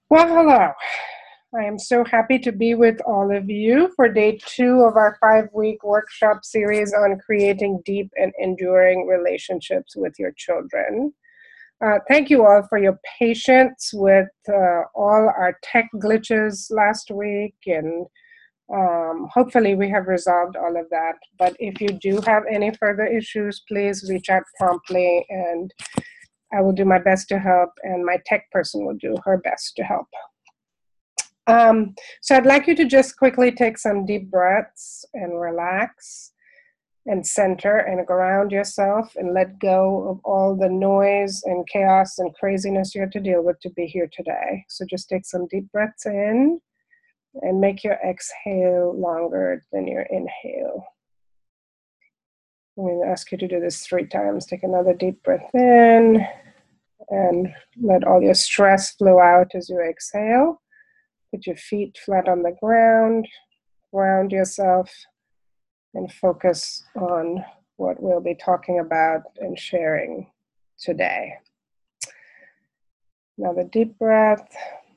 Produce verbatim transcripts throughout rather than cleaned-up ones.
Well, hello. I am so happy to be with all of you for day two of our five week workshop series on creating deep and enduring relationships with your children. Uh, thank you all for your patience with uh, all our tech glitches last week, and um, hopefully we have resolved all of that. But if you do have any further issues, please reach out promptly, and I will do my best to help, and my tech person will do her best to help. Um, so I'd like you to just quickly take some deep breaths and relax and center and ground yourself and let go of all the noise and chaos and craziness you have to deal with to be here today. So just take some deep breaths in and make your exhale longer than your inhale. I'm going to ask you to do this three times. Take another deep breath in and let all your stress flow out as you exhale. Put your feet flat on the ground, ground yourself, and focus on what we'll be talking about and sharing today. Another deep breath.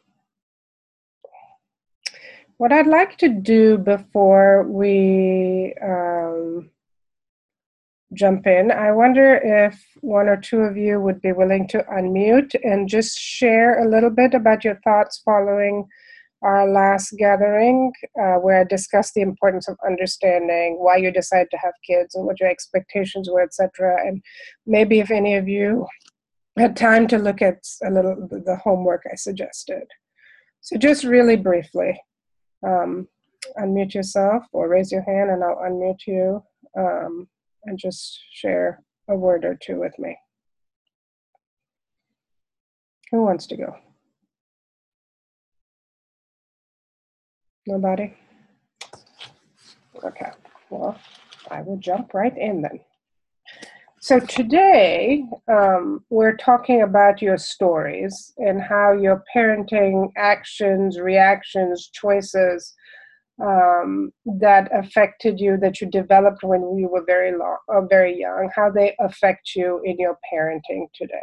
What I'd like to do before we um, jump in, I wonder if one or two of you would be willing to unmute and just share a little bit about your thoughts following our last gathering, uh, where I discussed the importance of understanding why you decided to have kids and what your expectations were, et cetera. And maybe if any of you had time to look at a little the homework I suggested. So just really briefly, um, unmute yourself or raise your hand and I'll unmute you, um, and just share a word or two with me. Who wants to go? Nobody? Okay, well, I will jump right in then. So today, um, we're talking about your stories and how your parenting actions, reactions, choices um, that affected you, that you developed when you were very long, or very young, how they affect you in your parenting today.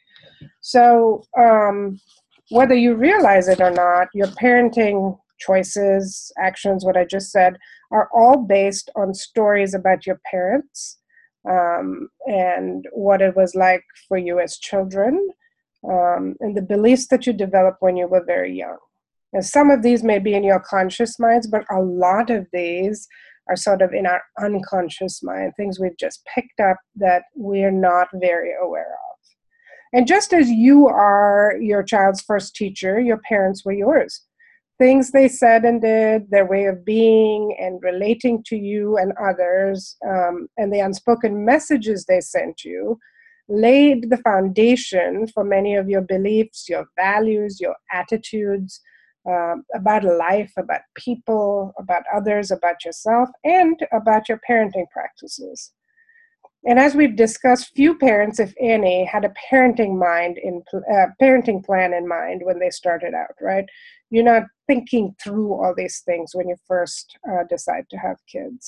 So um, whether you realize it or not, your parenting choices, actions, what I just said, are all based on stories about your parents um, and what it was like for you as children, um, and the beliefs that you developed when you were very young. And some of these may be in your conscious minds, but a lot of these are sort of in our unconscious mind, things we've just picked up that we're not very aware of. And just as you are your child's first teacher, your parents were yours. Things they said and did, their way of being and relating to you and others, um, and the unspoken messages they sent you laid the foundation for many of your beliefs, your values, your attitudes um, about life, about people, about others, about yourself, and about your parenting practices. And as we've discussed, few parents, if any, had a parenting mind in uh, parenting plan in mind when they started out, right? You're not thinking through all these things when you first uh, decide to have kids.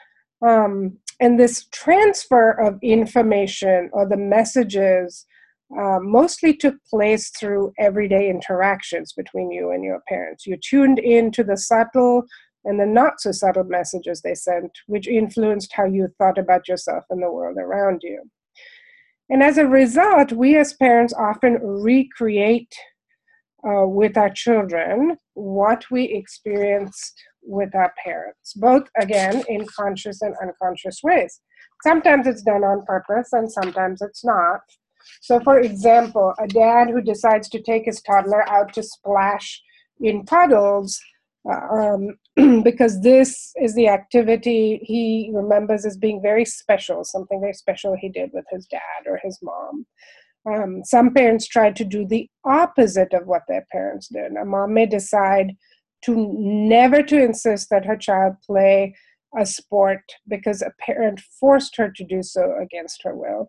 Um, and this transfer of information or the messages uh, mostly took place through everyday interactions between you and your parents. You tuned into the subtle and the not so subtle messages they sent, which influenced how you thought about yourself and the world around you. And as a result, we as parents often recreate uh, with our children what we experienced with our parents, both, again, in conscious and unconscious ways. Sometimes it's done on purpose and sometimes it's not. So, for example, a dad who decides to take his toddler out to splash in puddles um, because this is the activity he remembers as being very special, something very special he did with his dad or his mom. Um, some parents try to do the opposite of what their parents did. A mom may decide to never to insist that her child play a sport because a parent forced her to do so against her will.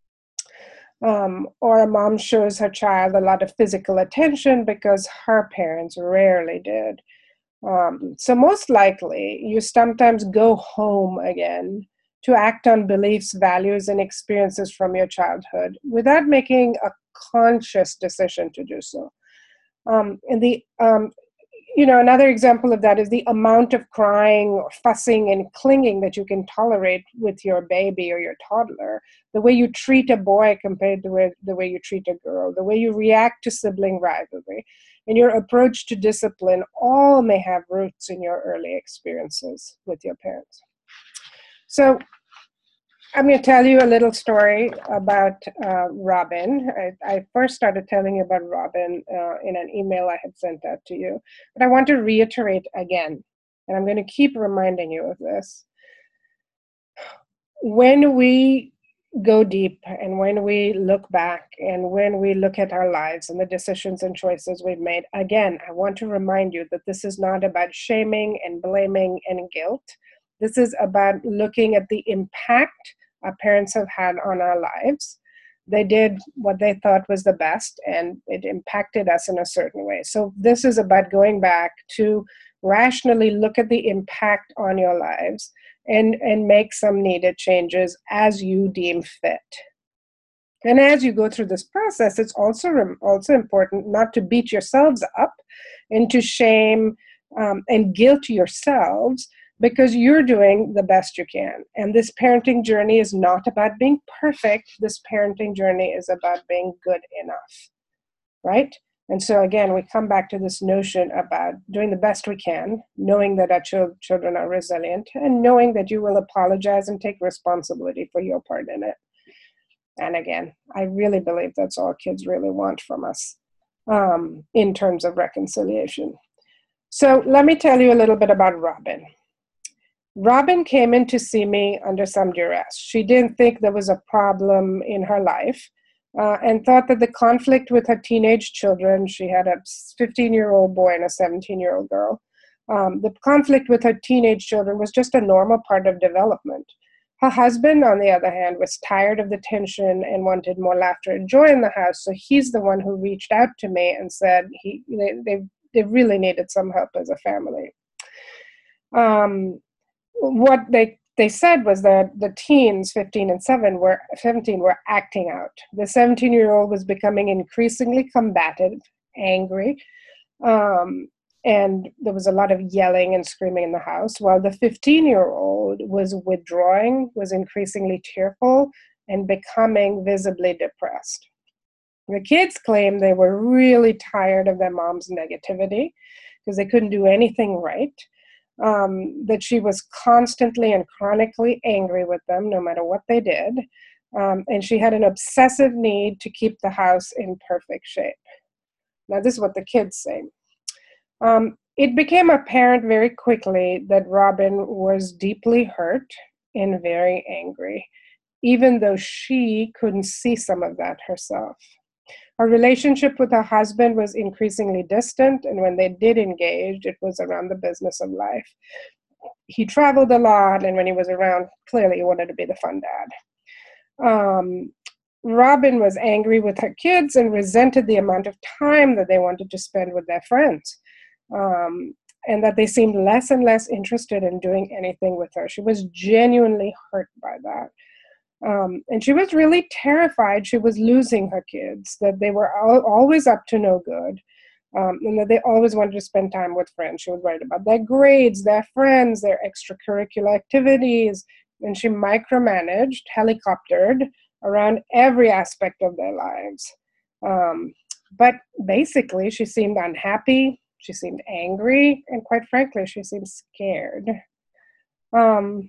Um, or a mom shows her child a lot of physical attention because her parents rarely did. Um, so most likely, you sometimes go home again to act on beliefs, values, and experiences from your childhood without making a conscious decision to do so. Um, and the um, you know, another example of that is the amount of crying or fussing and clinging that you can tolerate with your baby or your toddler, the way you treat a boy compared to the way, the way you treat a girl, the way you react to sibling rivalry, and your approach to discipline all may have roots in your early experiences with your parents. So I'm going to tell you a little story about uh, Robin. I, I first started telling you about Robin uh, in an email I had sent out to you, but I want to reiterate again, and I'm going to keep reminding you of this. When we go deep and when we look back and when we look at our lives and the decisions and choices we've made, again, I want to remind you that this is not about shaming and blaming and guilt. This is about looking at the impact our parents have had on our lives. They did what they thought was the best, and it impacted us in a certain way. So this is about going back to rationally look at the impact on your lives and, and make some needed changes as you deem fit. And as you go through this process, it's also, also important not to beat yourselves up and to shame um, and guilt yourselves, because you're doing the best you can. And this parenting journey is not about being perfect. This parenting journey is about being good enough, right? And so again, we come back to this notion about doing the best we can, knowing that our ch- children are resilient, and knowing that you will apologize and take responsibility for your part in it. And again, I really believe that's all kids really want from us um, in terms of reconciliation. So let me tell you a little bit about Robin. Robin came in to see me under some duress. She didn't think there was a problem in her life uh, and thought that the conflict with her teenage children, she had a fifteen-year-old boy and a seventeen-year-old girl, um, the conflict with her teenage children was just a normal part of development. Her husband, on the other hand, was tired of the tension and wanted more laughter and joy in the house, so he's the one who reached out to me and said he they, they, they really needed some help as a family. Um, what they they said was that the teens, fifteen and seven, were seventeen, were acting out. The seventeen-year-old was becoming increasingly combative, angry, um, and there was a lot of yelling and screaming in the house, while the fifteen-year-old was withdrawing, was increasingly tearful, and becoming visibly depressed. The kids claimed they were really tired of their mom's negativity because they couldn't do anything right. Um, that she was constantly and chronically angry with them, no matter what they did. Um, and she had an obsessive need to keep the house in perfect shape. Now, this is what the kids say. Um, it became apparent very quickly that Robin was deeply hurt and very angry, even though she couldn't see some of that herself. Her relationship with her husband was increasingly distant, and when they did engage, it was around the business of life. He traveled a lot, and when he was around, clearly he wanted to be the fun dad. Um, Robin was angry with her kids and resented the amount of time that they wanted to spend with their friends, um, and that they seemed less and less interested in doing anything with her. She was genuinely hurt by that. Um, and she was really terrified she was losing her kids, that they were al- always up to no good, um, and that they always wanted to spend time with friends. She was worried about their grades, their friends, their extracurricular activities, and she micromanaged, helicoptered around every aspect of their lives. Um, but basically, she seemed unhappy, she seemed angry, and quite frankly, she seemed scared. Um,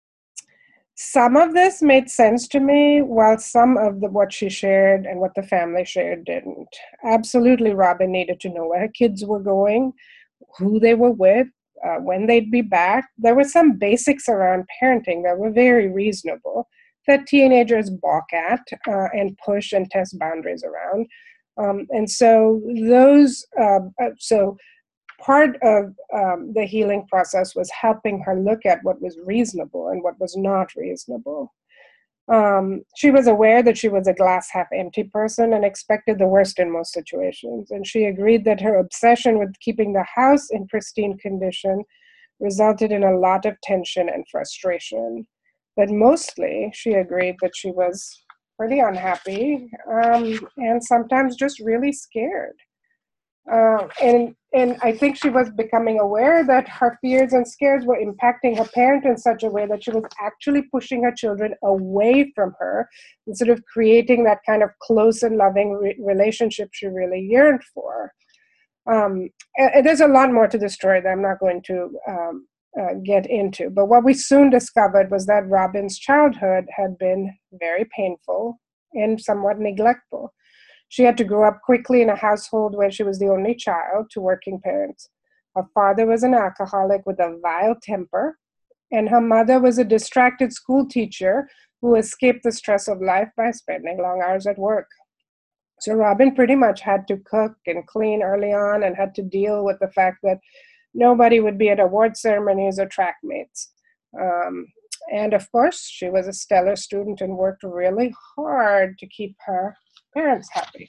Some of this made sense to me, while some of the, what she shared and what the family shared didn't. Absolutely, Robin needed to know where her kids were going, who they were with, uh, when they'd be back. There were some basics around parenting that were very reasonable that teenagers balk at uh, and push and test boundaries around. Um, and so those, uh, uh, so part of um, the healing process was helping her look at what was reasonable and what was not reasonable. Um, she was aware that she was a glass half empty person and expected the worst in most situations. And she agreed that her obsession with keeping the house in pristine condition resulted in a lot of tension and frustration. But mostly, she agreed that she was pretty unhappy um, and sometimes just really scared. Uh, and and I think she was becoming aware that her fears and scares were impacting her parent in such a way that she was actually pushing her children away from her instead of creating that kind of close and loving re- relationship she really yearned for. Um, and, and there's a lot more to the story that I'm not going to um, uh, get into. But what we soon discovered was that Robin's childhood had been very painful and somewhat neglectful. She had to grow up quickly in a household where she was the only child to working parents. Her father was an alcoholic with a vile temper, and her mother was a distracted school teacher who escaped the stress of life by spending long hours at work. So Robin pretty much had to cook and clean early on and had to deal with the fact that nobody would be at award ceremonies or track meets. Um, and of course, she was a stellar student and worked really hard to keep her parents happy.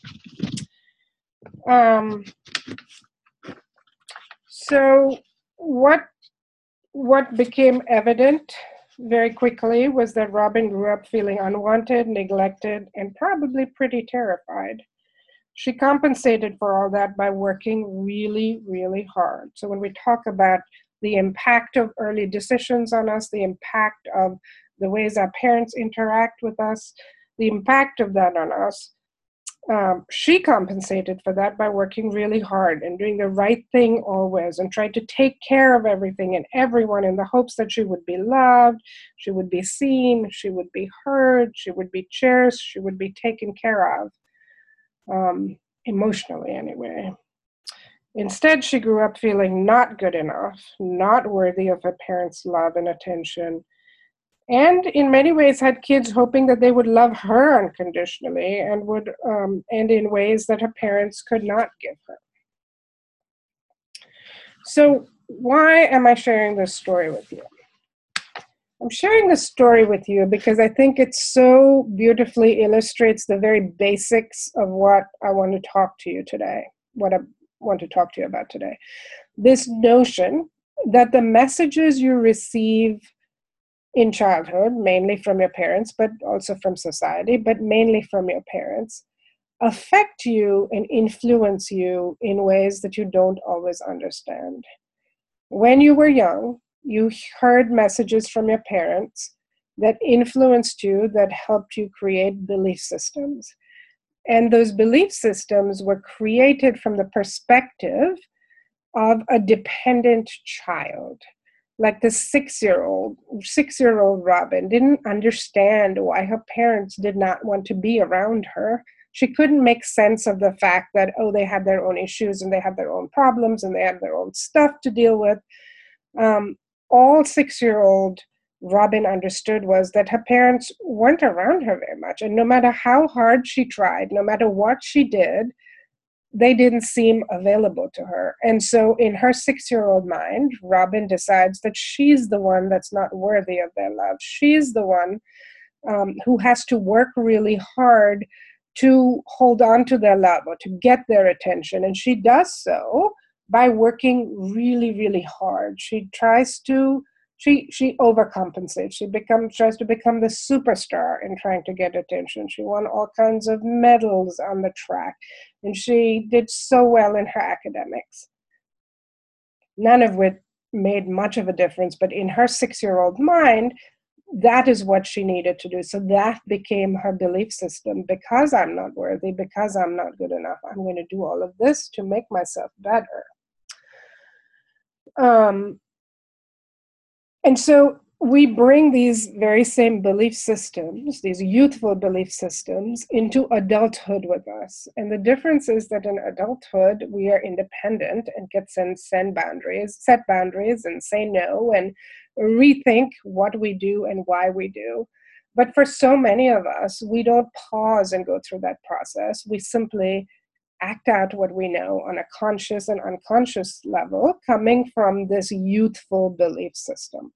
Um, so what what became evident very quickly was that Robin grew up feeling unwanted, neglected, and probably pretty terrified. She compensated for all that by working really, really hard. So when we talk about the impact of early decisions on us, the impact of the ways our parents interact with us, the impact of that on us, um, she compensated for that by working really hard and doing the right thing always and tried to take care of everything and everyone in the hopes that she would be loved, she would be seen, she would be heard, she would be cherished, she would be taken care of. Um, emotionally anyway. Instead, she grew up feeling not good enough, not worthy of her parents' love and attention, and in many ways had kids hoping that they would love her unconditionally and would um, and in ways that her parents could not give her. So why am I sharing this story with you? I'm sharing this story with you because I think it so beautifully illustrates the very basics of what I want to talk to you today, what I want to talk to you about today. This notion that the messages you receive in childhood, mainly from your parents, but also from society, but mainly from your parents, affect you and influence you in ways that you don't always understand. When you were young, you heard messages from your parents that influenced you, that helped you create belief systems. And those belief systems were created from the perspective of a dependent child. Like the six-year-old, six-year-old Robin didn't understand why her parents did not want to be around her. She couldn't make sense of the fact that, oh, they had their own issues and they had their own problems and they had their own stuff to deal with. Um, all six-year-old Robin understood was that her parents weren't around her very much. And no matter how hard she tried, no matter what she did, they didn't seem available to her. And so in her six-year-old mind, Robin decides that she's the one that's not worthy of their love. She's the one um, who has to work really hard to hold on to their love or to get their attention. And she does so by working really, really hard. She tries to she she overcompensates. She becomes tries to become the superstar in trying to get attention. She won all kinds of medals on the track, and she did so well in her academics. None of which made much of a difference, but in her six-year-old mind, that is what she needed to do. So that became her belief system. Because I'm not worthy, because I'm not good enough, I'm going to do all of this to make myself better. Um, and so we bring these very same belief systems, these youthful belief systems, into adulthood with us. And the difference is that in adulthood, we are independent and can send, send boundaries, set boundaries and say no and rethink what we do and why we do. But for so many of us, we don't pause and go through that process. We simply act out what we know on a conscious and unconscious level, coming from this youthful belief system.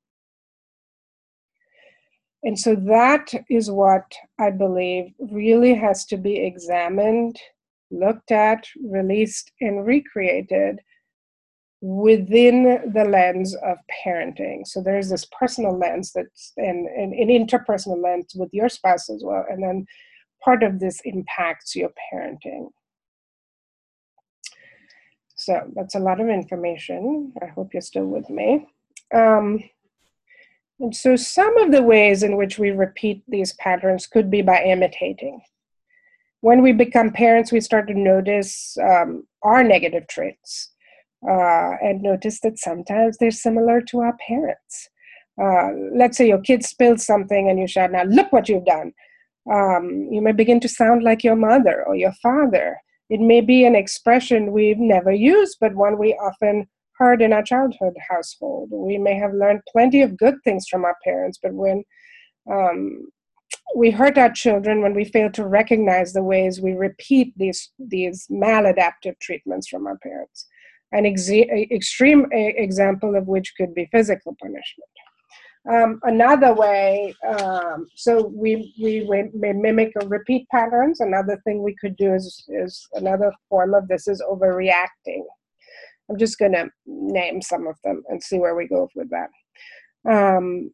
And so that is what I believe really has to be examined, looked at, released, and recreated within the lens of parenting. So there's this personal lens that's and, and an interpersonal lens with your spouse as well. And then part of this impacts your parenting. So that's a lot of information. I hope you're still with me. Um, and so some of the ways in which we repeat these patterns could be by imitating. When we become parents, we start to notice um, our negative traits uh, and notice that sometimes they're similar to our parents. Uh, let's say your kid spilled something and you shout, "Now look what you've done." Um, you may begin to sound like your mother or your father. It may be an expression we've never used, but one we often heard in our childhood household. We may have learned plenty of good things from our parents, but when um, we hurt our children when we fail to recognize the ways we repeat these, these maladaptive treatments from our parents. An ex- extreme example of which could be physical punishment. Um, another way, um, so we, we we may mimic or repeat patterns. Another thing we could do is, is another form of this is overreacting. I'm just going to name some of them and see where we go with that. Um,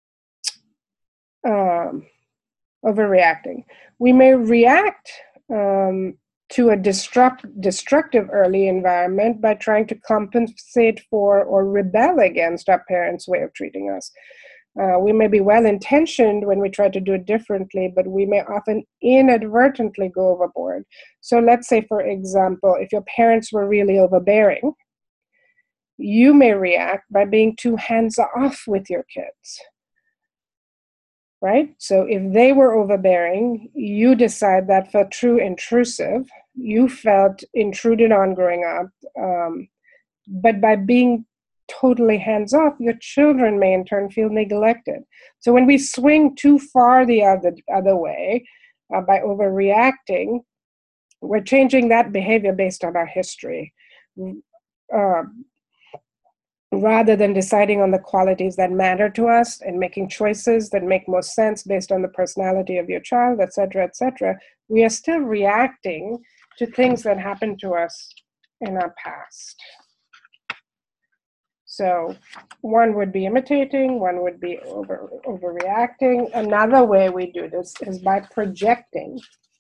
um, overreacting. We may react um, to a destruct, destructive early environment by trying to compensate for or rebel against our parents' way of treating us. Uh, we may be well-intentioned when we try to do it differently, but we may often inadvertently go overboard. So let's say, for example, if your parents were really overbearing, you may react by being too hands-off with your kids, right? So if they were overbearing, you decide that felt too intrusive. You felt intruded on growing up. Um, but by being totally hands-off, your children may in turn feel neglected. So when we swing too far the other, other way uh, by overreacting, we're changing that behavior based on our history. Uh, rather than deciding on the qualities that matter to us and making choices that make most sense based on the personality of your child, et cetera, et cetera, we are still reacting to things that happened to us in our past. So one would be imitating, one would be over, overreacting. Another way we do this is by projecting.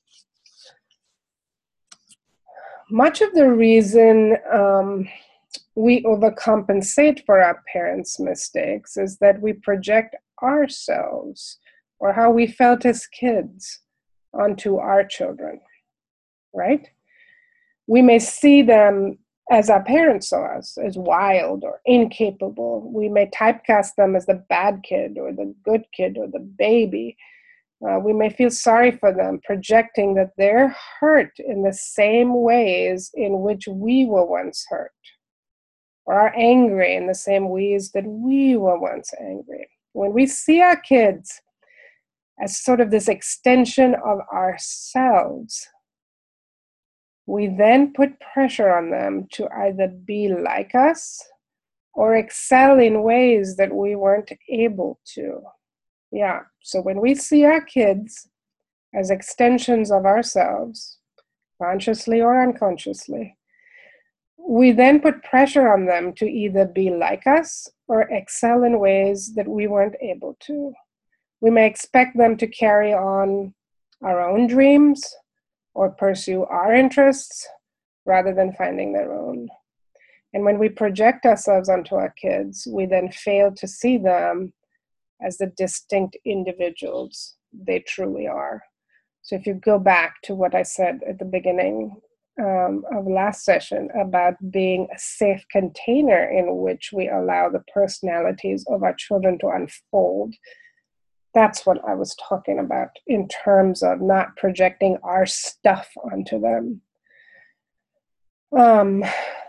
Much of the reason um, we overcompensate for our parents' mistakes is that we project ourselves or how we felt as kids onto our children, right? We may see them as our parents saw us, as wild or incapable. We may typecast them as the bad kid or the good kid or the baby. Uh, we may feel sorry for them, projecting that they're hurt in the same ways in which we were once hurt, or are angry in the same ways that we were once angry. When we see our kids as sort of this extension of ourselves, we then put pressure on them to either be like us or excel in ways that we weren't able to. Yeah, so when we see our kids as extensions of ourselves, consciously or unconsciously, we then put pressure on them to either be like us or excel in ways that we weren't able to. We may expect them to carry on our own dreams or pursue our interests rather than finding their own. And when we project ourselves onto our kids, we then fail to see them as the distinct individuals they truly are. So if you go back to what I said at the beginning um, of last session about being a safe container in which we allow the personalities of our children to unfold, that's what I was talking about in terms of not projecting our stuff onto them. Um,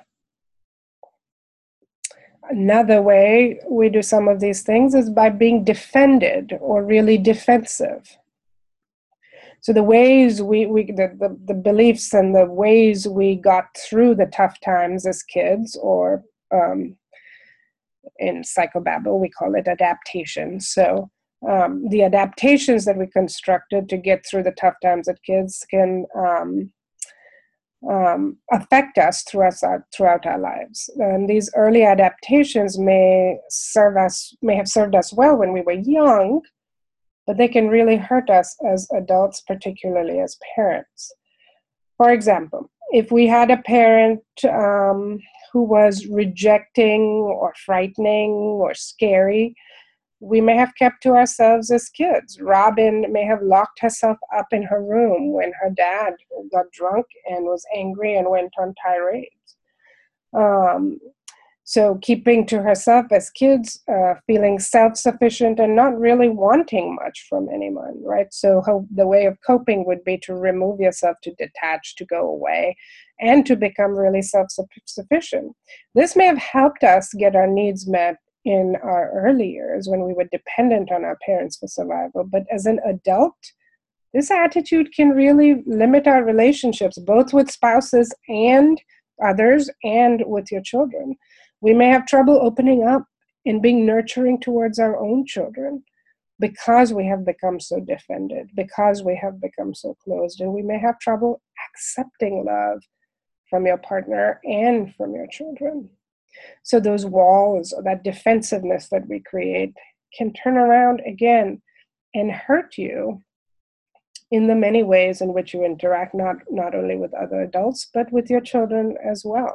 another way we do some of these things is by being defended or really defensive. So the ways we, we the, the, the beliefs and the ways we got through the tough times as kids, or um, in psychobabble, we call it adaptation. So um, the adaptations that we constructed to get through the tough times as kids can um, um, affect us throughout our, throughout our lives. And these early adaptations may serve us, may have served us well when we were young, but they can really hurt us as adults, particularly as parents. For example, if we had a parent um, who was rejecting or frightening or scary, we may have kept to ourselves as kids. Robin may have locked herself up in her room when her dad got drunk and was angry and went on tirades. Um, so keeping to herself as kids, uh, feeling self-sufficient and not really wanting much from anyone, right? So how, the way of coping would be to remove yourself, to detach, to go away, and to become really self-sufficient. This may have helped us get our needs met in our early years when we were dependent on our parents for survival. But as an adult, this attitude can really limit our relationships, both with spouses and others and with your children. We may have trouble opening up and being nurturing towards our own children because we have become so defended, because we have become so closed, and we may have trouble accepting love from your partner and from your children. So those walls, or that defensiveness that we create, can turn around again and hurt you in the many ways in which you interact, not, not only with other adults, but with your children as well.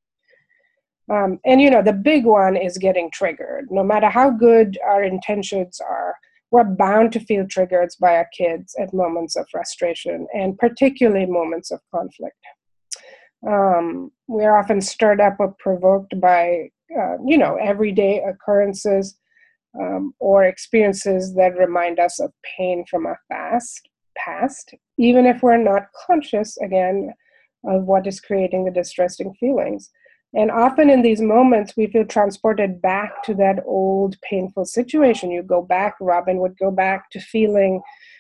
Um, and, you know, the big one is getting triggered. No matter how good our intentions are, we're bound to feel triggered by our kids at moments of frustration, and particularly moments of conflict. Um, we're often stirred up or provoked by, uh, you know, everyday occurrences um, or experiences that remind us of pain from our past, past, even if we're not conscious, again, of what is creating the distressing feelings. And often in these moments, we feel transported back to that old painful situation. You go back, Robin would go back to feeling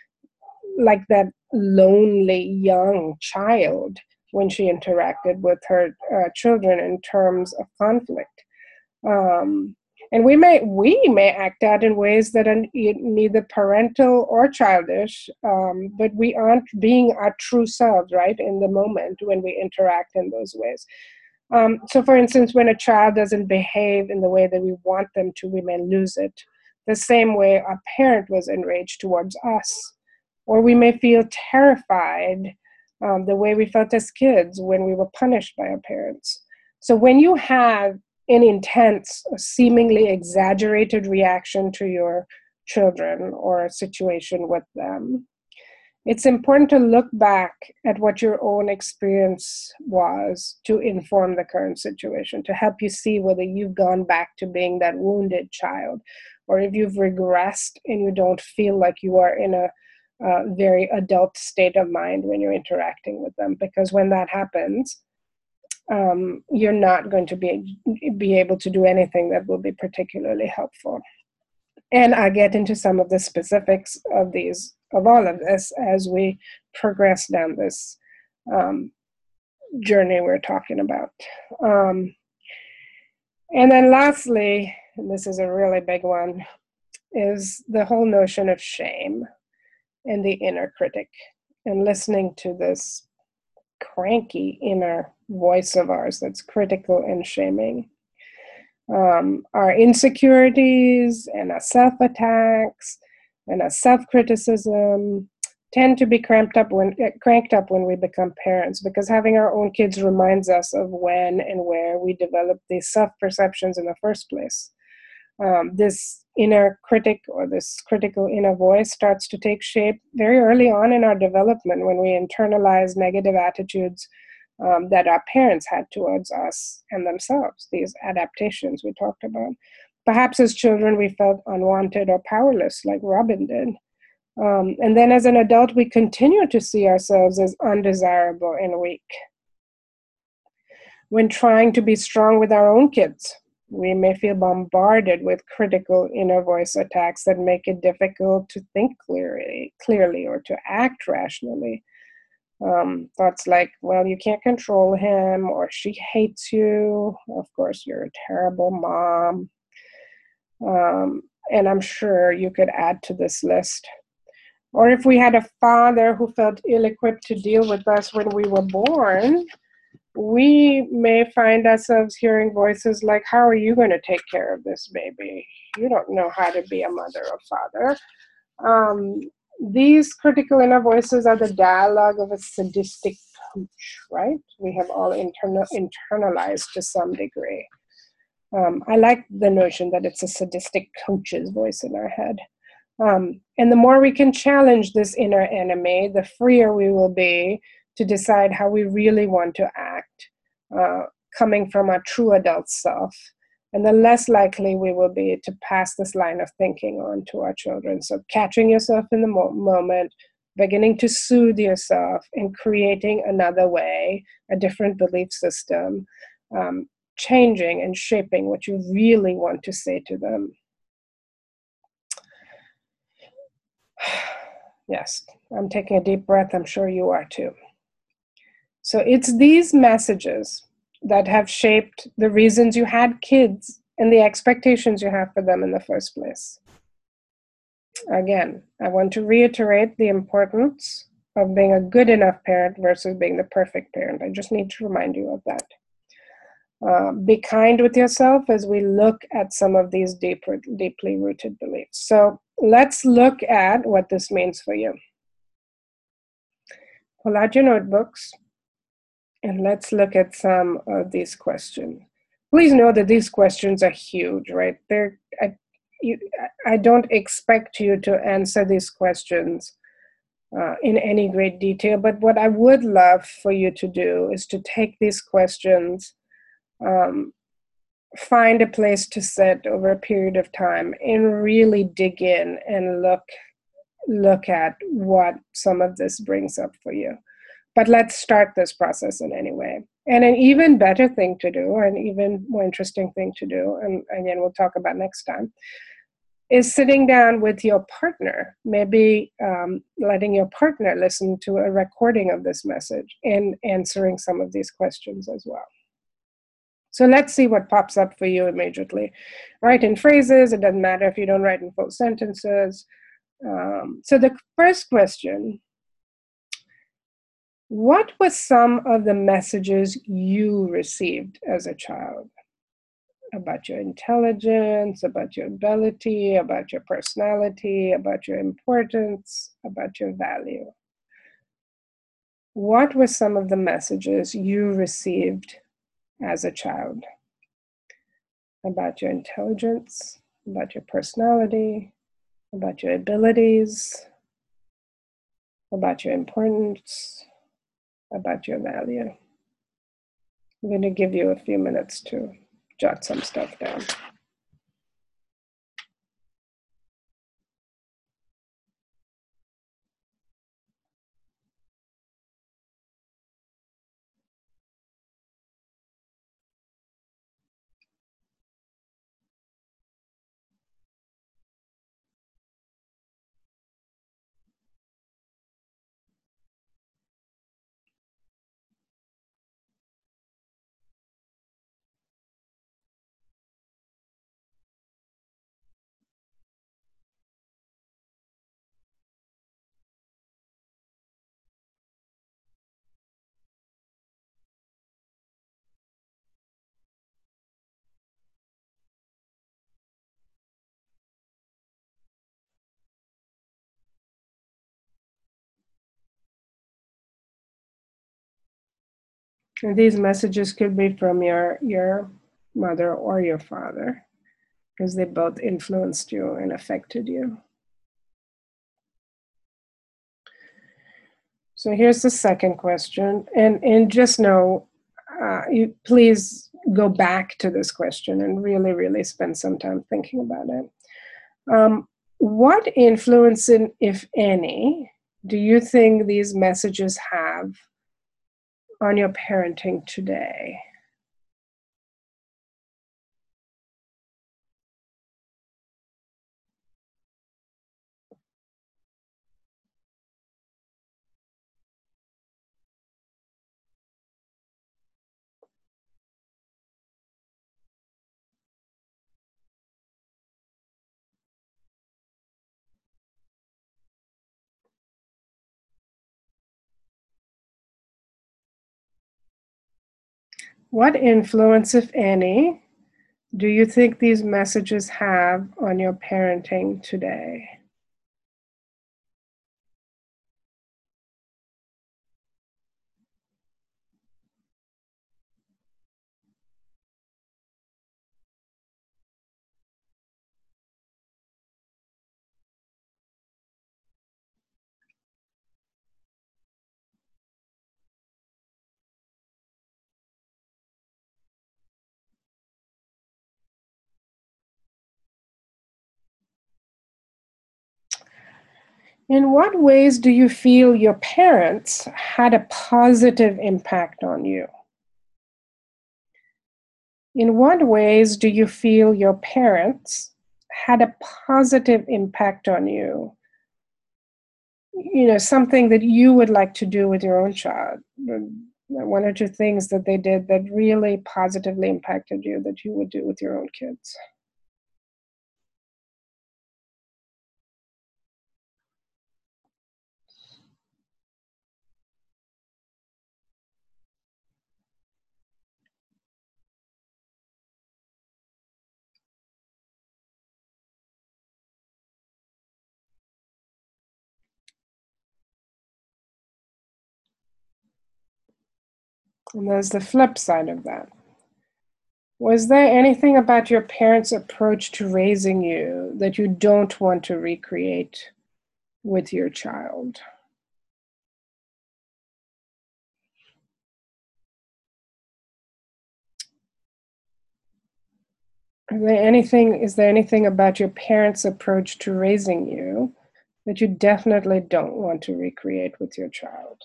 like that lonely young child when she interacted with her uh, children in terms of conflict. Um, and we may we may act out in ways that are neither parental or childish, um, but we aren't being our true selves, right, in the moment when we interact in those ways. Um, so for instance, when a child doesn't behave in the way that we want them to, we may lose it. The same way our parent was enraged towards us. Or we may feel terrified um, the way we felt as kids when we were punished by our parents. So when you have an intense, seemingly exaggerated reaction to your children or a situation with them, it's important to look back at what your own experience was to inform the current situation, to help you see whether you've gone back to being that wounded child, or if you've regressed and you don't feel like you are in a uh, very adult state of mind when you're interacting with them. Because when that happens, um, you're not going to be, be able to do anything that will be particularly helpful. And I'll get into some of the specifics of these, of all of this, as we progress down this um, journey we're talking about. Um, and then lastly, and this is a really big one, is the whole notion of shame and the inner critic, and listening to this cranky inner voice of ours that's critical and shaming. Um, our insecurities and our self-attacks and our self-criticism tend to be cramped up when cranked up when we become parents, because having our own kids reminds us of when and where we develop these self-perceptions in the first place. Um, this inner critic, or this critical inner voice, starts to take shape very early on in our development when we internalize negative attitudes Um, that our parents had towards us and themselves, these adaptations we talked about. Perhaps as children we felt unwanted or powerless, like Robin did. Um, and then as an adult, we continue to see ourselves as undesirable and weak. When trying to be strong with our own kids, we may feel bombarded with critical inner voice attacks that make it difficult to think clearly, clearly or to act rationally. Um, thoughts like, well, you can't control him, or she hates you. Of course, you're a terrible mom. Um, and I'm sure you could add to this list. Or if we had a father who felt ill-equipped to deal with us when we were born, we may find ourselves hearing voices like, how are you going to take care of this baby? You don't know how to be a mother or father. Um, These critical inner voices are the dialogue of a sadistic coach, right? We have all internal, internalized to some degree. Um, I like the notion that it's a sadistic coach's voice in our head. Um, and the more we can challenge this inner enemy, the freer we will be to decide how we really want to act, uh, coming from our true adult self. And the less likely we will be to pass this line of thinking on to our children. So catching yourself in the mo- moment, beginning to soothe yourself, and creating another way, a different belief system, um, changing and shaping what you really want to say to them. Yes, I'm taking a deep breath. I'm sure you are too. So it's these messages that have shaped the reasons you had kids and the expectations you have for them in the first place. Again, I want to reiterate the importance of being a good enough parent versus being the perfect parent. I just need to remind you of that. Uh, be kind with yourself as we look at some of these deeper, deeply rooted beliefs. So let's look at what this means for you. Pull out your notebooks and let's look at some of these questions. Please know that these questions are huge, right? They're, I, you, I don't expect you to answer these questions uh, in any great detail, but what I would love for you to do is to take these questions, um, find a place to sit over a period of time and really dig in and look look at what some of this brings up for you. But let's start this process in any way. And an even better thing to do, or an even more interesting thing to do, and again, we'll talk about next time, is sitting down with your partner, maybe um, letting your partner listen to a recording of this message and answering some of these questions as well. So let's see what pops up for you immediately. Write in phrases. It doesn't matter if you don't write in full sentences. Um, so the first question, what were some of the messages you received as a child about your intelligence, about your ability, about your personality, about your importance, about your value? What were some of the messages you received as a child about your intelligence, about your personality, about your abilities, about your importance, about your value? I'm going to give you a few minutes to jot some stuff down. And these messages could be from your, your mother or your father, because they both influenced you and affected you. So here's the second question. And, and just know, uh, you please go back to this question and really, really spend some time thinking about it. Um, what influence, in, if any, do you think these messages have on your parenting today? What influence, if any, do you think these messages have on your parenting today? In what ways do you feel your parents had a positive impact on you? In what ways do you feel your parents had a positive impact on you? You know, something that you would like to do with your own child. One or two things that they did that really positively impacted you that you would do with your own kids. And there's the flip side of that. Was there anything about your parents' approach to raising you that you don't want to recreate with your child? Is there anything, is there anything about your parents' approach to raising you that you definitely don't want to recreate with your child?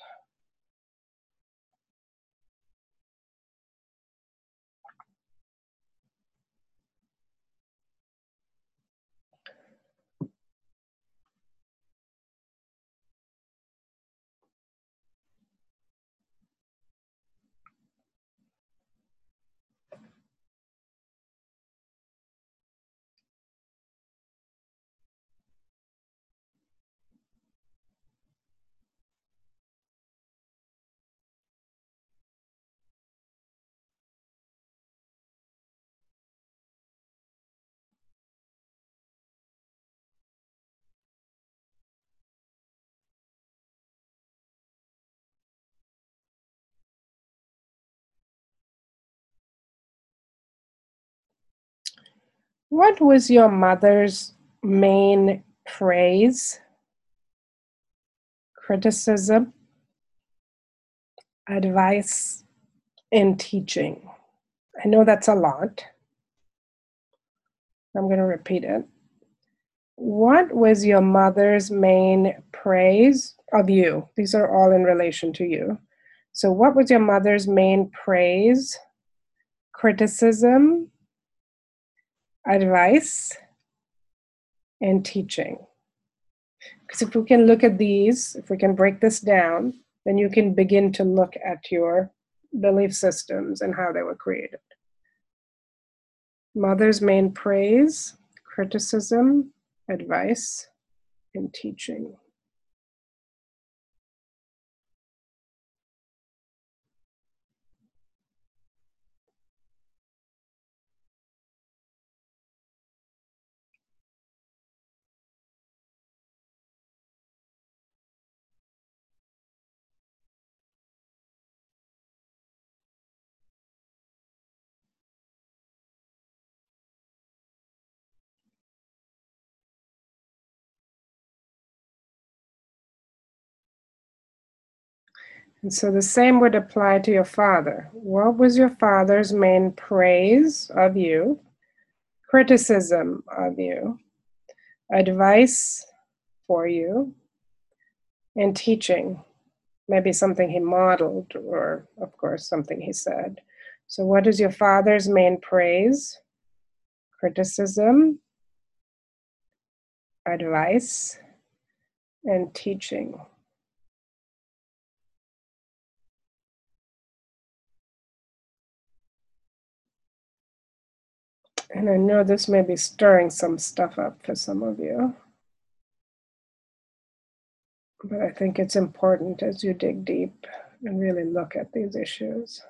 What was your mother's main praise, criticism, advice, and teaching? I know that's a lot. I'm going to repeat it. What was your mother's main praise of you? These are all in relation to you. So, what was your mother's main praise, criticism, advice, and teaching? Because if we can look at these, if we can break this down, then you can begin to look at your belief systems and how they were created. Mother's main praise, criticism, advice, and teaching. And so the same would apply to your father. What was your father's main praise of you, criticism of you, advice for you, and teaching? Maybe something he modeled, or of course, something he said. So, what is your father's main praise, criticism, advice, and teaching? And I know this may be stirring some stuff up for some of you, but I think it's important as you dig deep and really look at these issues.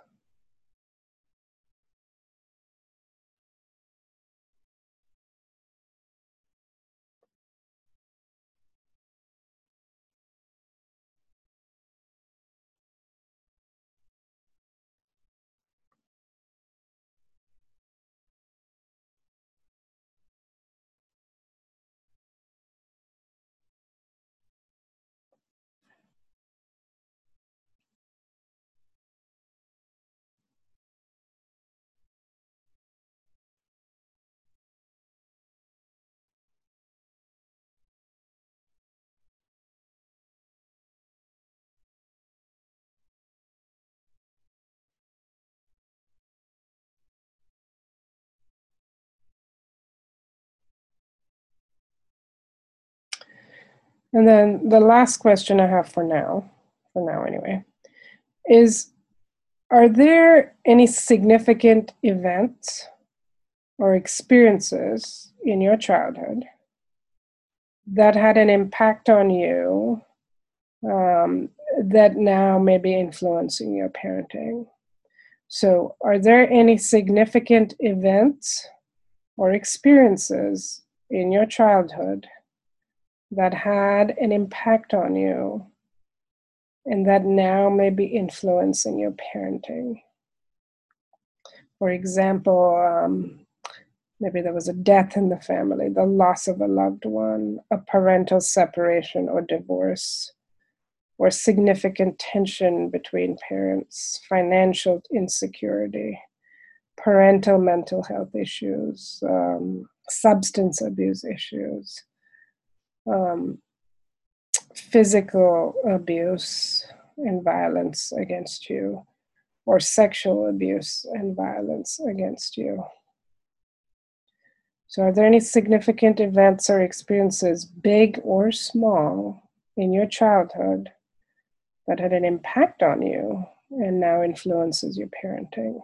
And then the last question I have for now, for now anyway, is are there any significant events or experiences in your childhood that had an impact on you um, that now may be influencing your parenting? So, are there any significant events or experiences in your childhood that had an impact on you and that now may be influencing your parenting? For example, um, maybe there was a death in the family, the loss of a loved one, a parental separation or divorce, or significant tension between parents, financial insecurity, parental mental health issues, um, substance abuse issues, um, physical abuse and violence against you, or sexual abuse and violence against you. So, are there any significant events or experiences, big or small, in your childhood that had an impact on you and now influences your parenting?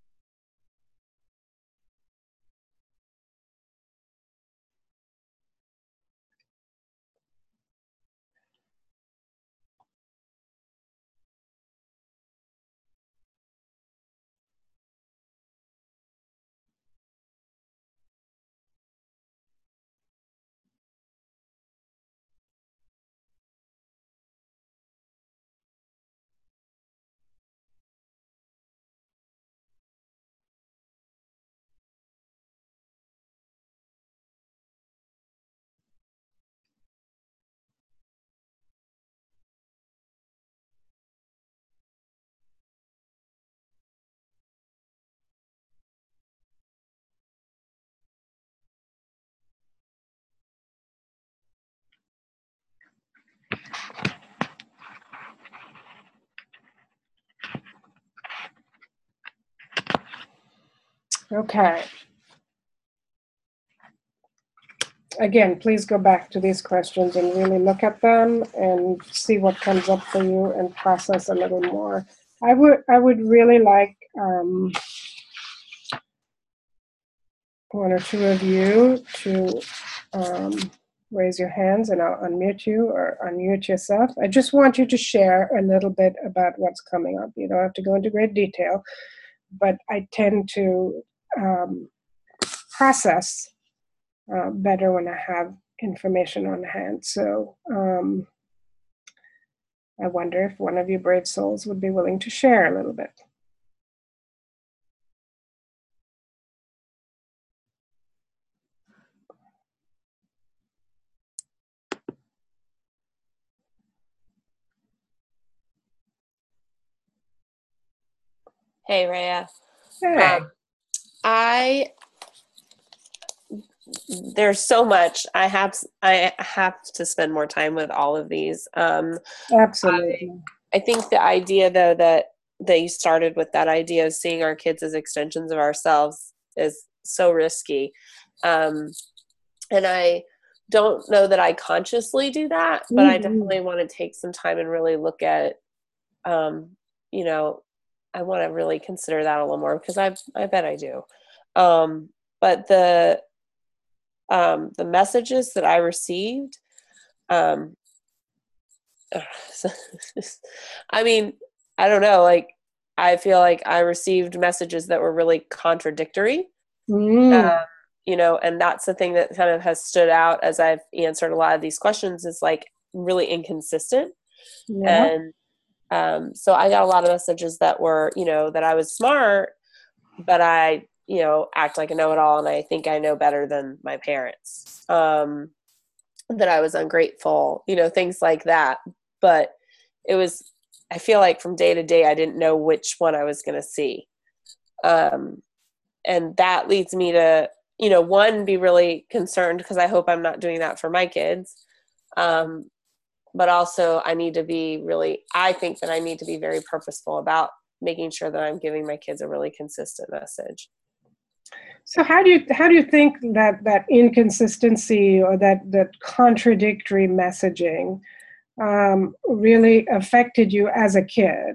Okay. Again, please go back to these questions and really look at them and see what comes up for you and process a little more. I would I would really like um, one or two of you to um, raise your hands and I'll unmute you or unmute yourself. I just want you to share a little bit about what's coming up. You don't have to go into great detail, but I tend to um, process uh, better when I have information on hand. So um, I wonder if one of you brave souls would be willing to share a little bit. Hey, Rhea. Hey. Um, I there's so much. I have I have to spend more time with all of these. Um, Absolutely. I, I think the idea though that that you started with, that idea of seeing our kids as extensions of ourselves, is so risky. Um, and I don't know that I consciously do that, but I Mm-hmm. definitely want to take some time and really look at, um, you know, I want to really consider that a little more, because I I bet I do. Um, but the um, the messages that I received, um, I mean, I don't know, like, I feel like I received messages that were really contradictory. Mm. Um, you know, and that's the thing that kind of has stood out as I've answered a lot of these questions, is like really inconsistent. Yeah. And um, so I got a lot of messages that were, you know, that I was smart, but I, you know, act like a know-it-all and I think I know better than my parents. Um, that I was ungrateful, you know, things like that. But it was, I feel like from day to day, I didn't know which one I was going to see. Um, and that leads me to, you know, one, be really concerned, because I hope I'm not doing that for my kids. Um, but also I need to be really, I think that I need to be very purposeful about making sure that I'm giving my kids a really consistent message. So how do you how do you think that that inconsistency or that that contradictory messaging um, really affected you as a kid?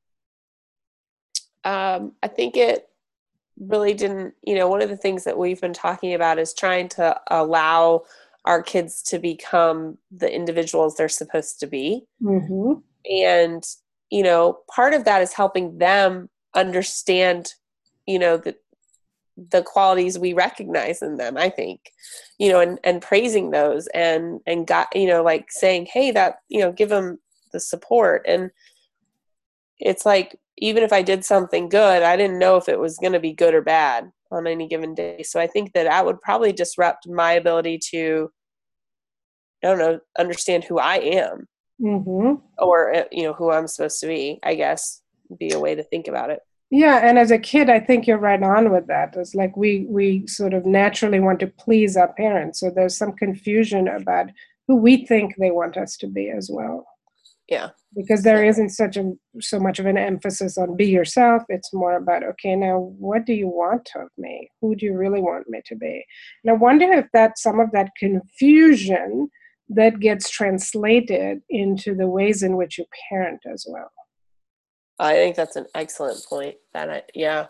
Um, I think it really didn't, you know, one of the things that we've been talking about is trying to allow our kids to become the individuals they're supposed to be. Mm-hmm. And, you know, part of that is helping them understand, you know, the, the qualities we recognize in them, I think, you know, and, and praising those and, and got, you know, like saying, hey, that, you know, give them the support. And it's like, even if I did something good, I didn't know if it was going to be good or bad on any given day. So I think that that would probably disrupt my ability to, I don't know, understand who I am. Mm-hmm. Or, you know, who I'm supposed to be, I guess, be a way to think about it. Yeah, and as a kid, I think you're right on with that. It's like we we sort of naturally want to please our parents, so there's some confusion about who we think they want us to be as well. Yeah. Because there isn't such a so much of an emphasis on be yourself. It's more about, okay, now what do you want of me? Who do you really want me to be? And I wonder if that some of that confusion that gets translated into the ways in which you parent as well. I think that's an excellent point. That I, yeah.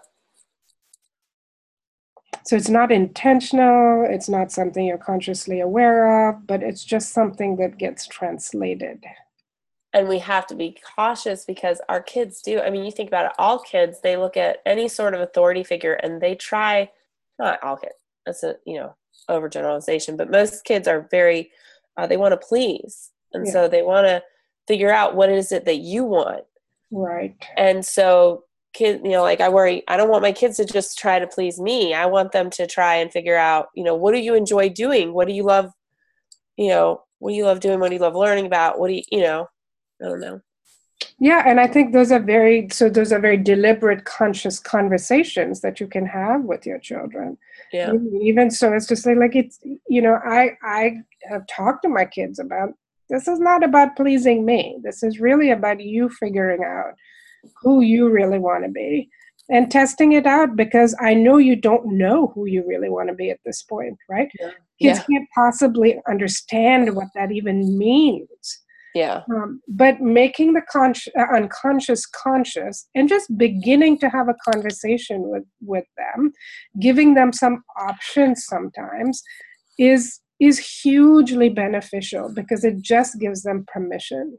So it's not intentional, it's not something you're consciously aware of, but it's just something that gets translated. And we have to be cautious because our kids do. I mean, you think about it, all kids, they look at any sort of authority figure and they try, not all kids, that's a, you know, overgeneralization, but most kids are very, uh, they want to please. And Yeah. so they want to figure out what is it that you want. Right. And so kid, you know, like I worry, I don't want my kids to just try to please me. I want them to try and figure out, you know, what do you enjoy doing? What do you love, you know, what do you love doing? What do you love learning about? What do you, you know, I don't know. Yeah, and I think those are very, so those are very deliberate, conscious conversations that you can have with your children. Yeah. Even so as to say, like, it's, you know, I, I have talked to my kids about, this is not about pleasing me. This is really about you figuring out who you really want to be and testing it out, because I know you don't know who you really want to be at this point, right? Yeah. Kids Yeah. can't possibly understand what that even means. Yeah. Um, but making the con- uh, unconscious conscious and just beginning to have a conversation with, with them, giving them some options sometimes is is hugely beneficial because it just gives them permission.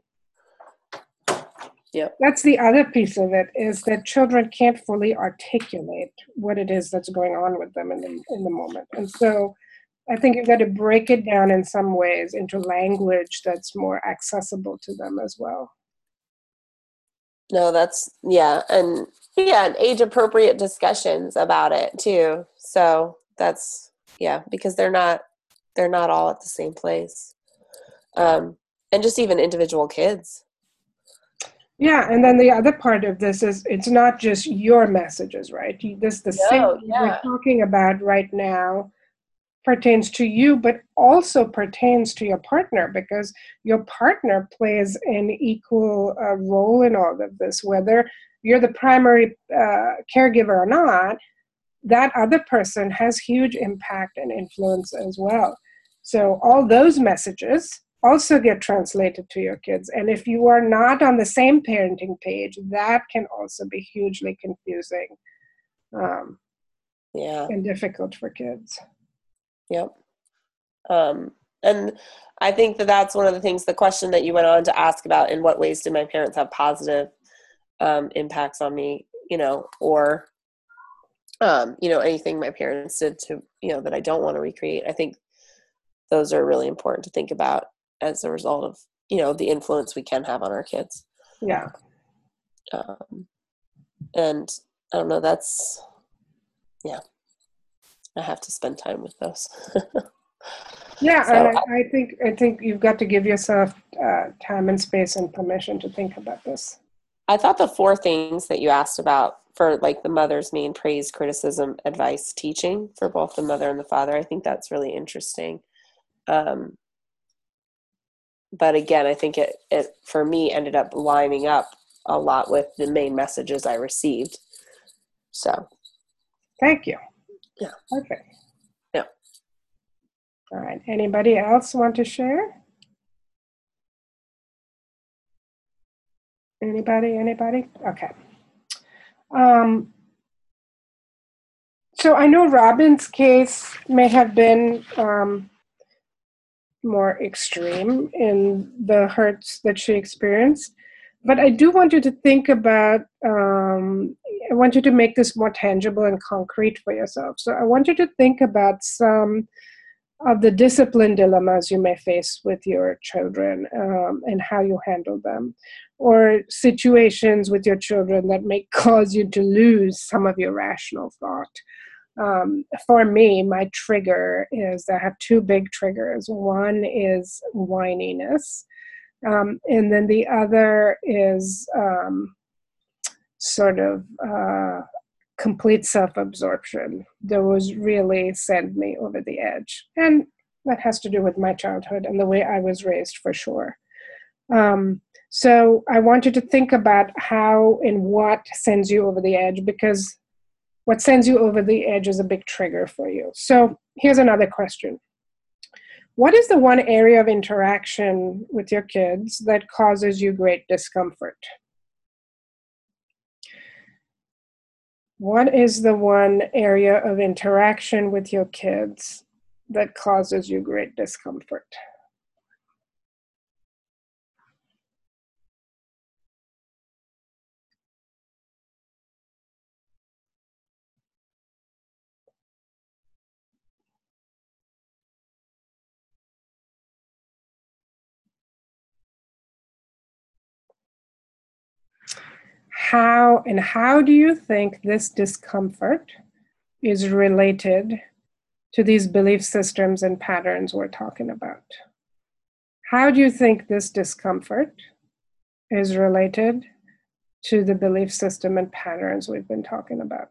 Yep. That's the other piece of it, is that children can't fully articulate what it is that's going on with them in the in the moment. And so I think you've got to break it down in some ways into language that's more accessible to them as well. No, that's, yeah. And yeah, and age appropriate discussions about it too. So that's, yeah, because they're not, they're not all at the same place. Um, and just even individual kids. Yeah, and then the other part of this is it's not just your messages, right? You, this the same No, we're yeah. talking about right now pertains to you, but also pertains to your partner, because your partner plays an equal uh, role in all of this. Whether you're the primary uh, caregiver or not, that other person has huge impact and influence as well. So all those messages also get translated to your kids. And if you are not on the same parenting page, that can also be hugely confusing um, Yeah. and difficult for kids. Yep. Um, and I think that that's one of the things, the question that you went on to ask about, in what ways did my parents have positive um, impacts on me, you know, or, um, you know, anything my parents did to, you know, that I don't want to recreate. I think those are really important to think about as a result of, you know, the influence we can have on our kids. Yeah. Um, and I don't know, that's, yeah, I have to spend time with those. Yeah, So and I, I, I think I think you've got to give yourself uh, time and space and permission to think about this. I thought the four things that you asked about for like the mother's main: praise, criticism, advice, teaching, for both the mother and the father, I think that's really interesting. Um, but again, I think it, it, for me, ended up lining up a lot with the main messages I received. So. Thank you. Yeah. Perfect. Yeah. All right. Anybody else want to share? Anybody? Anybody? Okay. Um, so I know Robin's case may have been um, more extreme in the hurts that she experienced, but I do want you to think about, um, I want you to make this more tangible and concrete for yourself. So I want you to think about some of the discipline dilemmas you may face with your children, um, and how you handle them, or situations with your children that may cause you to lose some of your rational thought. Um, for me, my trigger is I have two big triggers. One is whininess, um, and then the other is um, sort of uh, complete self-absorption. Those really send me over the edge. And that has to do with my childhood and the way I was raised, for sure. Um, so I want you to think about how and what sends you over the edge, because what sends you over the edge is a big trigger for you. So here's another question. What is the one area of interaction with your kids that causes you great discomfort? What is the one area of interaction with your kids that causes you great discomfort? How and how do you think this discomfort is related to these belief systems and patterns we're talking about? How do you think this discomfort is related to the belief system and patterns we've been talking about?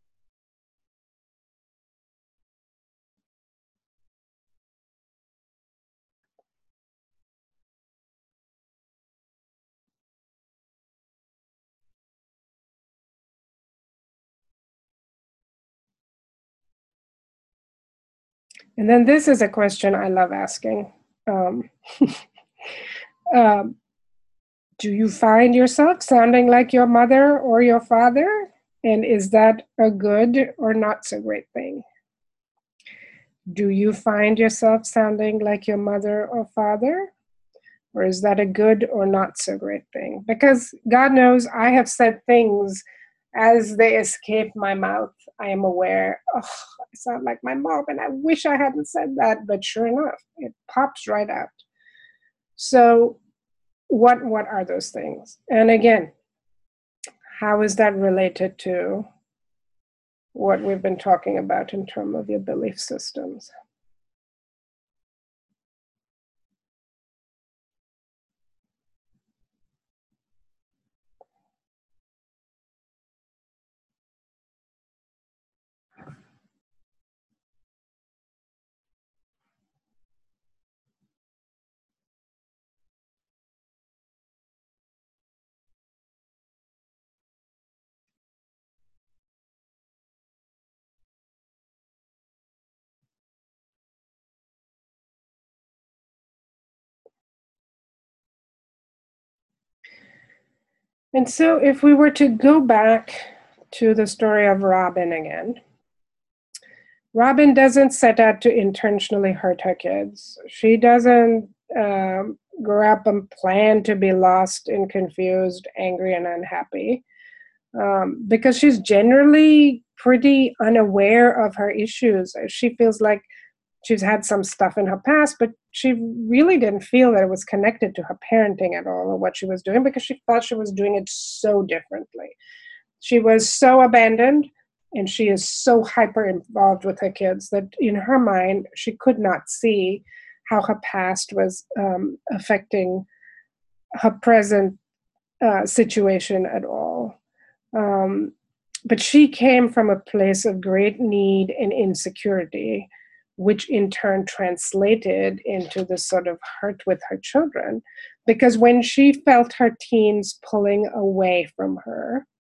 And then this is a question I love asking. Um, um, do you find yourself sounding like your mother or your father? And is that a good or not so great thing? Do you find yourself sounding like your mother or father? Or is that a good or not so great thing? Because God knows I have said things as they escape my mouth. I am aware, oh, I sound like my mom, and I wish I hadn't said that, but sure enough, it pops right out. So what what are those things? And again, how is that related to what we've been talking about in terms of your belief systems? And so if we were to go back to the story of Robin again, Robin doesn't set out to intentionally hurt her kids. She doesn't um, grow up and plan to be lost and confused, angry and unhappy, um, because she's generally pretty unaware of her issues. She feels like she's had some stuff in her past, but she really didn't feel that it was connected to her parenting at all or what she was doing, because she thought she was doing it so differently. She was so abandoned, and she is so hyper involved with her kids that in her mind, she could not see how her past was um, affecting her present uh, situation at all. Um, but she came from a place of great need and insecurity, which in turn translated into this sort of hurt with her children. Because when she felt her teens pulling away from her,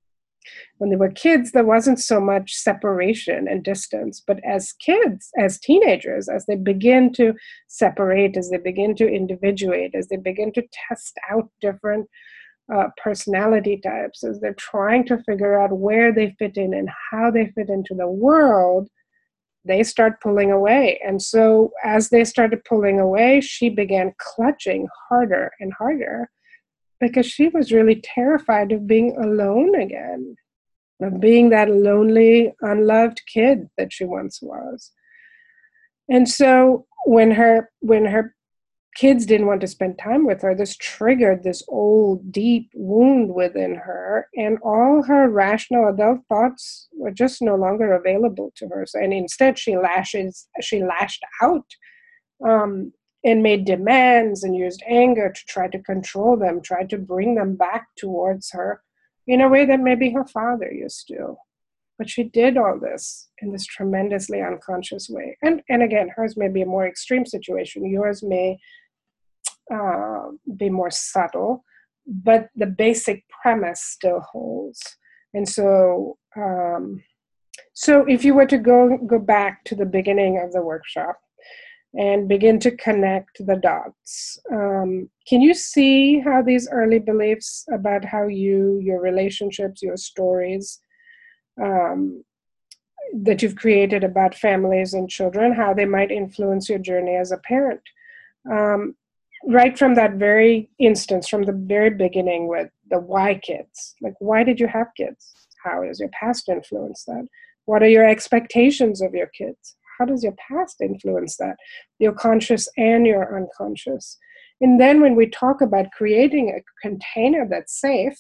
When they were kids, there wasn't so much separation and distance. But as kids, as teenagers, as they begin to separate, as they begin to individuate, as they begin to test out different uh, personality types, as they're trying to figure out where they fit in and how they fit into the world, they start pulling away. And so as they started pulling away, she began clutching harder and harder because she was really terrified of being alone again, of being that lonely, unloved kid that she once was. And so when her when her kids didn't want to spend time with her, this triggered this old, deep wound within her, and all her rational adult thoughts were just no longer available to her. So, and instead, she lashes, she lashed out um, and made demands and used anger to try to control them, tried to bring them back towards her in a way that maybe her father used to. But she did all this in this tremendously unconscious way. And, and again, hers may be a more extreme situation. Yours may uh, be more subtle, but the basic premise still holds. And so, um, so if you were to go, go back to the beginning of the workshop and begin to connect the dots, um, can you see how these early beliefs about how you, your relationships, your stories, um, that you've created about families and children, how they might influence your journey as a parent? Um, right from that very instance, from the very beginning with the why kids, like why did you have kids? How does your past influence that? What are your expectations of your kids? How does your past influence that? Your conscious and your unconscious. And then when we talk about creating a container that's safe,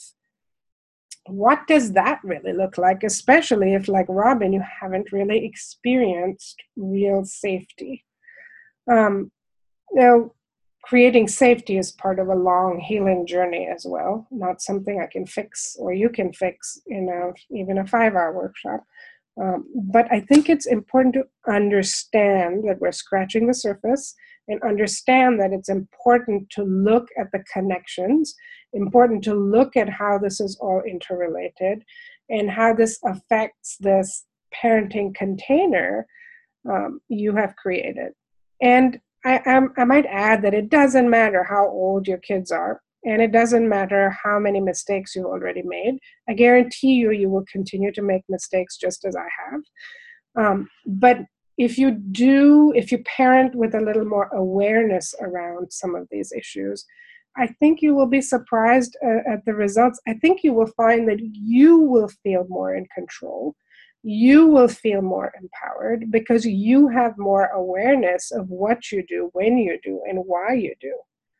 what does that really look like? Especially if, like Robin, you haven't really experienced real safety. Um, now, creating safety is part of a long healing journey as well, not something I can fix or you can fix in a, even a five-hour workshop. Um, but I think it's important to understand that we're scratching the surface and understand that it's important to look at the connections, important to look at how this is all interrelated and how this affects this parenting container um, you have created. And I, I, I might add that it doesn't matter how old your kids are, and it doesn't matter how many mistakes you've already made. I guarantee you, you will continue to make mistakes just as I have. Um, but if you do, if you parent with a little more awareness around some of these issues, I think you will be surprised uh, at the results. I think you will find that you will feel more in control. You will feel more empowered because you have more awareness of what you do, when you do, and why you do.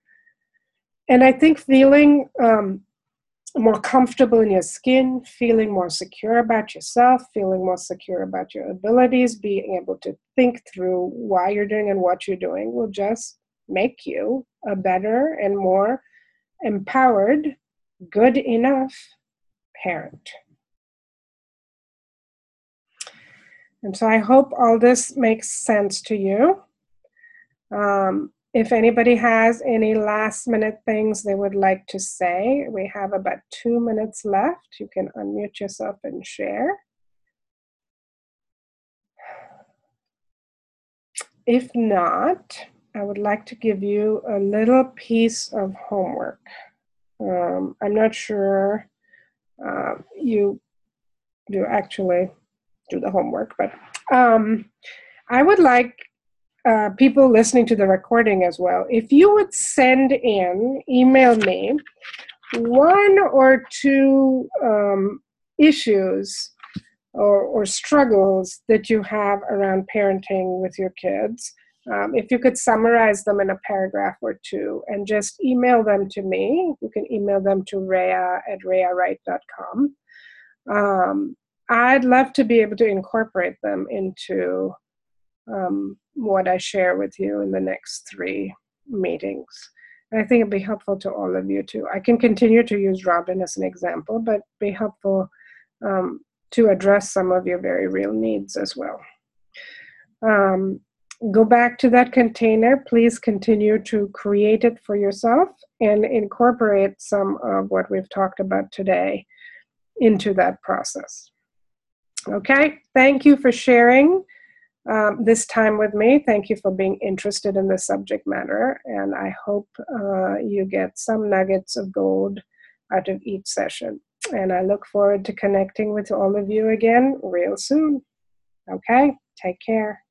And I think feeling um, more comfortable in your skin, feeling more secure about yourself, feeling more secure about your abilities, being able to think through why you're doing and what you're doing will just make you a better and more empowered, good enough parent. And so I hope all this makes sense to you. Um, if anybody has any last minute things they would like to say, we have about two minutes left. You can unmute yourself and share. If not, I would like to give you a little piece of homework. Um, I'm not sure uh, you do actually do the homework, but um, I would like uh, people listening to the recording as well, if you would send in, email me, one or two um, issues or, or struggles that you have around parenting with your kids. Um, if you could summarize them in a paragraph or two and just email them to me, you can email them to Rhea at rhea wright dot com. Um, I'd love to be able to incorporate them into um, what I share with you in the next three meetings. And I think it'd be helpful to all of you too. I can continue to use Robin as an example, but be helpful um, to address some of your very real needs as well. Um, go back to that container. Please continue to create it for yourself and incorporate some of what we've talked about today into that process. Okay, thank you for sharing um, this time with me. Thank you for being interested in the subject matter, and I hope uh, you get some nuggets of gold out of each session. And I look forward to connecting with all of you again real soon. Okay, take care.